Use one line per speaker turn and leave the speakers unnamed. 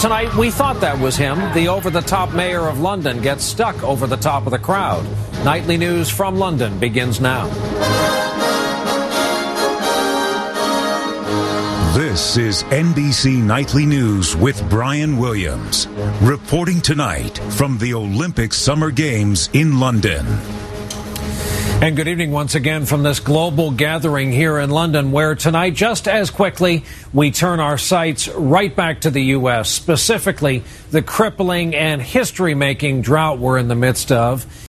Tonight, we thought that was him. The over-the-top mayor of London gets stuck over the top of the crowd. Nightly news from London begins now.
This is NBC Nightly News with Brian Williams, reporting tonight from the Olympic Summer Games in London.
And good evening once again from this global gathering here in London, where tonight, just as quickly, we turn our sights right back to the U.S., specifically the crippling and history-making drought we're in the midst of.